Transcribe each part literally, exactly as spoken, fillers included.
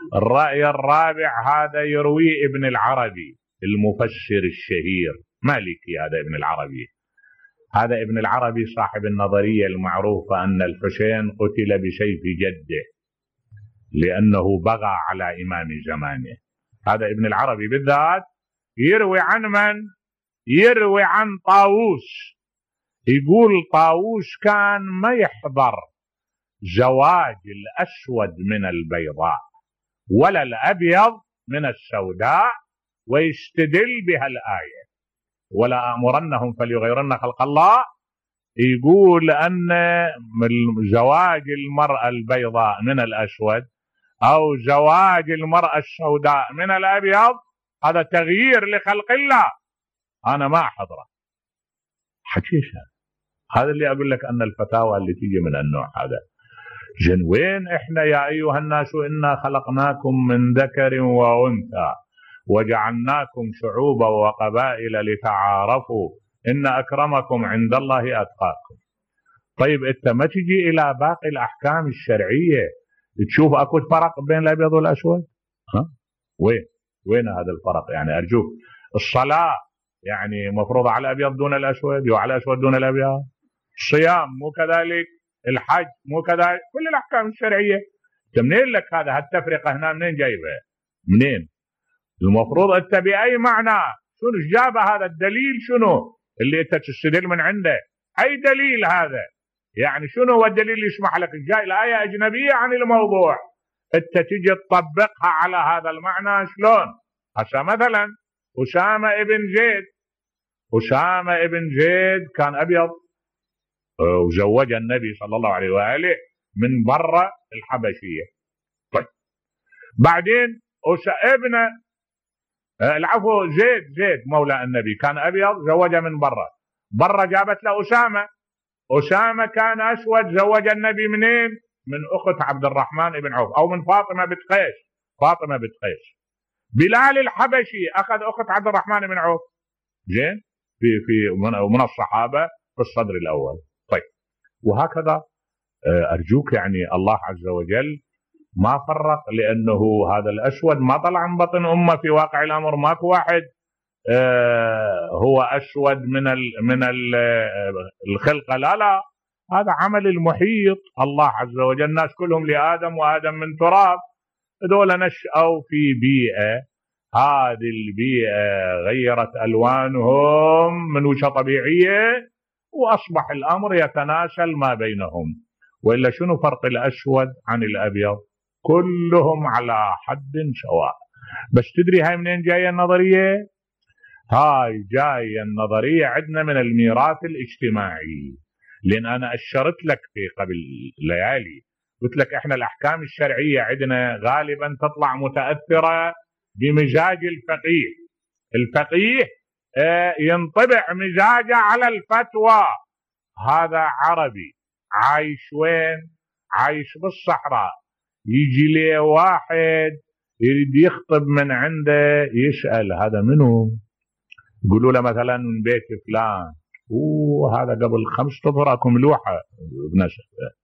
الرأي الرابع هذا يرويه ابن العربي المفسر الشهير، مالكي هذا ابن العربي. هذا ابن العربي صاحب النظرية المعروفة أن الحسين قتل بسيف جده لأنه بغى على إمام زمانه. هذا ابن العربي بالذات يروي عن من؟ يروي عن طاووس، يقول طاووس كان ما يحضر زواج الأسود من البيضاء ولا الأبيض من السوداء، ويستدل بها الآية ولا أمرنهم فليغيرن خلق الله. يقول أن زواج المرأة البيضاء من الأسود أو زواج المرأة السوداء من الأبيض هذا تغيير لخلق الله، أنا ما أحضره. حكيشة هذا اللي أقول لك أن الفتاوى اللي تيجي من النوع هذا جن. وين إحنا يا أيها الناس إنا خلقناكم من ذكر وأنثى وجعلناكم شعوبا وقبائل لتعارفوا إن أكرمكم عند الله أتقاكم. طيب أنت ما تجي إلى باقي الأحكام الشرعية تشوف أكو فرق بين الأبيض والأسود؟ ها؟ وين؟ وين هذا الفرق؟ يعني أرجوك، الصلاة يعني مفروضة على الأبيض دون الأسود وعلى الأسود دون الأبيض، الصيام مو كذلك، الحج مو كذلك، كل الأحكام الشرعية. أنت منين لك هذا هالتفرقة هنا؟ منين جايبها؟ منين؟ المفروض أنت بأي معنى؟ شنو جاب هذا الدليل؟ شنو اللي أنت تستدل من عنده؟ أي دليل هذا؟ يعني شنو هو الدليل اللي يسمح لك؟ جاي الآية أجنبية عن الموضوع أنت تجي تطبقها على هذا المعنى شلون؟ هسه مثلا أسامة ابن زيد، أسامة ابن زيد كان أبيض وزوج النبي صلى الله عليه وآله من برة الحبشية. طيب بعدين ابن العفو زيد زيد مولى النبي كان أبيض زوجه من برة، برة جابت له أسامة، أسامة كان أسود زوج النبي منين؟ من أخت عبد الرحمن بن عوف أو من فاطمة بنت قيس، فاطمة بنت قيس. بلال الحبشي أخذ أخت عبد الرحمن بن عوف، زين، في في من الصحابة في الصدر الأول. طيب وهكذا أرجوك، يعني الله عز وجل ما فرق، لأنه هذا الأسود ما طلع من بطن أمه في واقع الأمر. ماكو واحد هو أسود من ال من ال الخلقة، لا لا، هذا عمل المحيط. الله عز وجل الناس كلهم لآدم وآدم من تراب، هذول نشأوا في بيئة، هذه البيئة غيرت ألوانهم من وجهة طبيعية وأصبح الأمر يتناسل ما بينهم. وإلا شنو فرق الأسود عن الأبيض؟ كلهم على حد سواء. بس تدري هاي منين جاية النظرية؟ هاي جاية النظرية عندنا من الميراث الاجتماعي. لأن أنا أشرت لك في قبل ليالي قلت لك إحنا الأحكام الشرعية عندنا غالبا تطلع متأثرة بمزاج الفقيه. الفقيه ينطبع مزاجه على الفتوى. هذا عربي عايش وين؟ عايش بالصحراء، يجي لي واحد يريد يخطب من عنده، يسأل هذا منو؟ يقولوا له مثلا من بيت فلان، وهذا قبل خمس اشهر اكو ملوحه بنشف.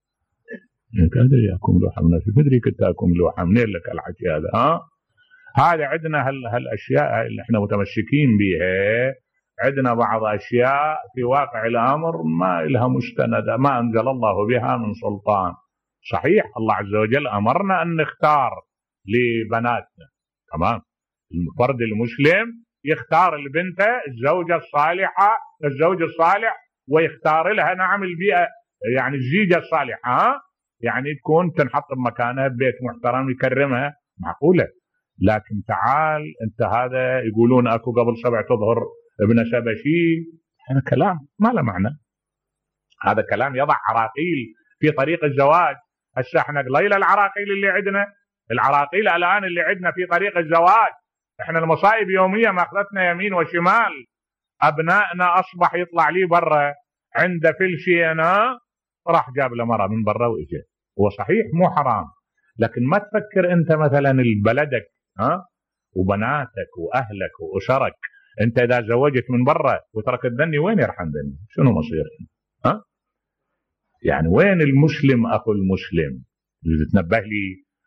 ادري اكو ملوحه بنشف، ادري كنت اكو ملوحه، منين لك الحكي هذا؟ ها هذا عندنا هال هالاشياء اللي احنا متمسكين بها. عندنا بعض اشياء في واقع الامر ما لها مستند، ما انزل الله بها من سلطان. صحيح الله عز وجل امرنا ان نختار لبناتنا، تمام، الفرد المسلم يختار لبنته الزوجة الصالحة، الزوج الصالح، ويختار لها نعم البيئة، يعني الزيجة الصالحة، ها؟ يعني تكون تنحط بمكانها ببيت محترم يكرمها، معقولة. لكن تعال انت هذا يقولون اكو قبل سبع اظهر ابن شبشي، هذا كلام ما له معنى. هذا كلام يضع عراقيل في طريق الزواج. هسه احنا قليل العراقيل اللي عندنا، العراقيل الان اللي عندنا في طريق الزواج. احنا المصائب يومية ما اخذتنا يمين وشمال. ابنائنا اصبح يطلع لي برا عنده فلشي، انا راح جاب له مرة من برا واجى. هو صحيح مو حرام، لكن ما تفكر انت مثلا بلدك، ها، وبناتك واهلك واسرك، انت اذا زوجت من برا وتركت ذني وين يرحم ذني؟ شنو مصير؟ ها؟ يعني وين المسلم اخو المسلم؟ تنبه لي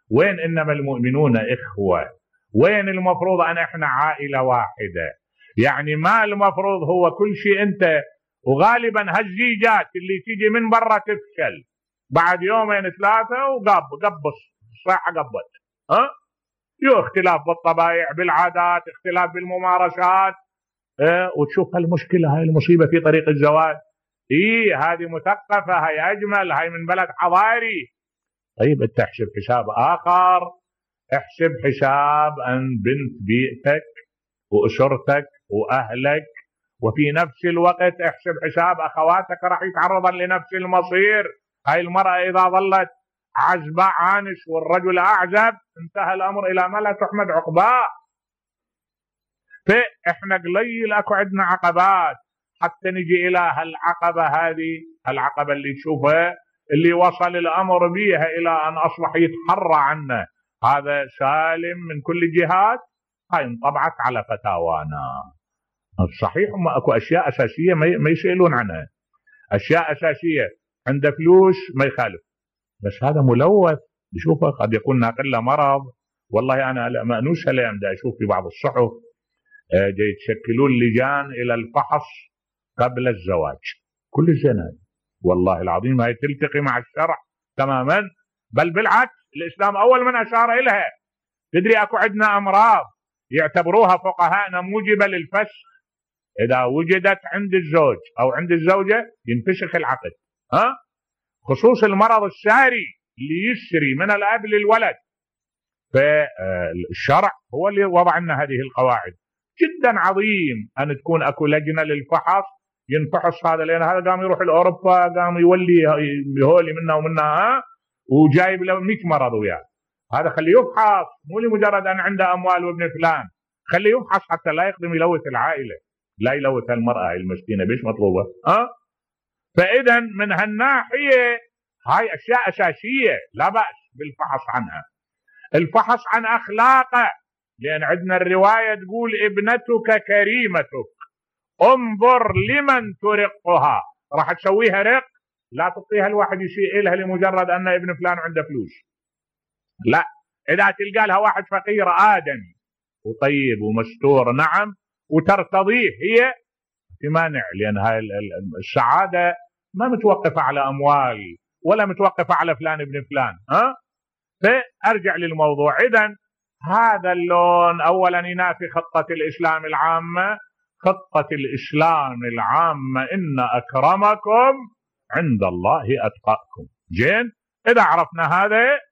وين إنما المؤمنون إخوة؟ وين المفروض أن إحنا عائلة واحدة؟ يعني ما المفروض هو كل شيء أنت، وغالبا هالزيجات اللي تيجي من برا تفشل بعد يومين ثلاثة وقب قبص الصحة قبت. ها يو اختلاف بالطبائع بالعادات، اختلاف بالممارسات. اه وتشوف هالمشكلة، هاي المصيبة في طريق الزواج. ايه هذه مثقفة، هاي اجمل، هاي من بلد حضاري. طيب انت احسب حساب اخر، احسب حساب ان بنت بيئتك واسرتك واهلك، وفي نفس الوقت احسب حساب اخواتك راح يتعرضن لنفس المصير. هاي المرأة اذا ظلت عزبة عانس والرجل اعزب انتهى الامر الى ما لا تحمد عقباه. فاحنا قليل اكو عندنا عقبات حتى نجي الى هالعقبة هذه، العقبة اللي تشوفها اللي وصل الامر بيها الى ان اصبح يتحرى عنه هذا سالم من كل الجهات. هاي انطبعت على فتاوانا. صحيح هم اكو اشياء اساسيه ما يسالون عنها، اشياء اساسيه عنده فلوس ما يخالف، بس هذا ملوث بشوفه قد يكون ناقل له مرض. والله انا مأنوس هالأيام دا اشوف في بعض الصحف جاي يتشكلون لجان الى الفحص قبل الزواج. كل زين هاي والله العظيم هاي تلتقي مع الشرع تماما، بل بالعكس الاسلام اول من اشار اليها. تدري اكو عندنا امراض يعتبروها فقهاءنا موجبه للفسخ، اذا وجدت عند الزوج او عند الزوجه ينفسخ العقد. ها خصوص المرض الساري اللي يسري من الاب للولد. فالشرع هو اللي وضع لنا هذه القواعد. جدا عظيم ان تكون اكو لجنه للفحص ينفحص هذا، لان هذا قام يروح لاوروبا قام يولي بهولي منا ومنا وجايب له مئة مرض وياه. هذا خليه يفحص، مو لمجرد ان عنده اموال وابن فلان، خليه يفحص حتى لا يقدم يلوث العائله، لا يلوث المراه المسكينه. بيش مطلوبه؟ ها فاذا من هالناحيه هاي اشياء اساسيه لا باس بالفحص عنها. الفحص عن اخلاقه، لان عندنا الروايه تقول ابنتك كريمتك انظر لمن ترقها. راح تسويها رق، لا تعطيها الواحد يسيء لها لمجرد ان ابن فلان عنده فلوس، لا. اذا تلقى لها واحد فقير ادمي وطيب ومستور نعم وترتضيه هي في مانع، لان هاي السعاده ما متوقفه على اموال ولا متوقفه على فلان ابن فلان. ها فارجع للموضوع. اذا هذا اللون اولا ينافي خطه الاسلام العامه. خطه الاسلام العامه ان اكرمكم عند الله اتقاكم. جين اذا عرفنا هذا